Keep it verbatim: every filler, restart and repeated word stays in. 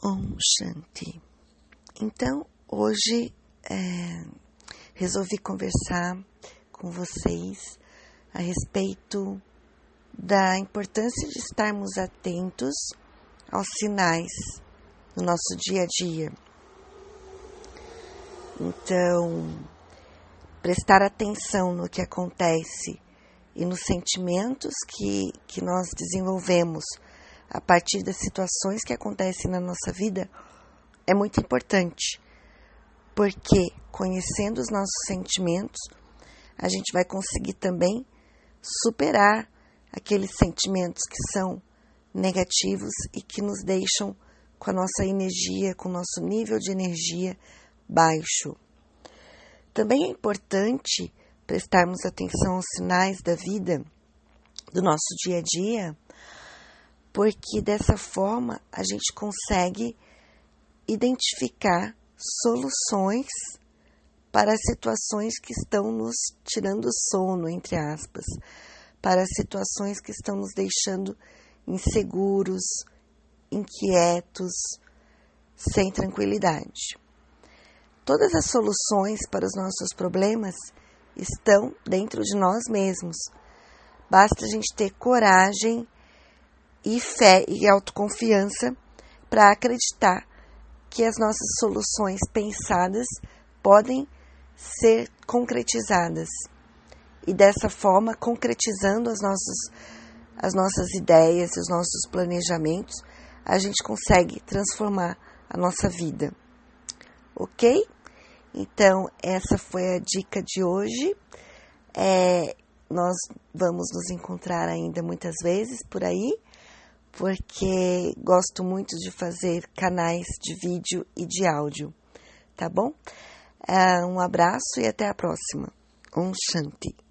Om Shanti. Então, hoje é, resolvi conversar com vocês a respeito da importância de estarmos atentos aos sinais no nosso dia a dia. Então, prestar atenção no que acontece e nos sentimentos que, que nós desenvolvemos a partir das situações que acontecem na nossa vida é muito importante, porque conhecendo os nossos sentimentos, a gente vai conseguir também superar aqueles sentimentos que são negativos e que nos deixam com a nossa energia, com o nosso nível de energia baixo. Também é importante prestarmos atenção aos sinais da vida, do nosso dia a dia, porque dessa forma a gente consegue identificar soluções para as situações que estão nos tirando o sono, entre aspas, para as situações que estão nos deixando inseguros, inquietos, sem tranquilidade. Todas as soluções para os nossos problemas estão dentro de nós mesmos. Basta a gente ter coragem e fé e autoconfiança para acreditar que as nossas soluções pensadas podem ser concretizadas. E dessa forma, concretizando as nossas, as nossas ideias e os nossos planejamentos, a gente consegue transformar a nossa vida. Ok? Então, essa foi a dica de hoje. É, nós vamos nos encontrar ainda muitas vezes por aí, porque gosto muito de fazer canais de vídeo e de áudio, tá bom? Um abraço e até a próxima. Om Shanti.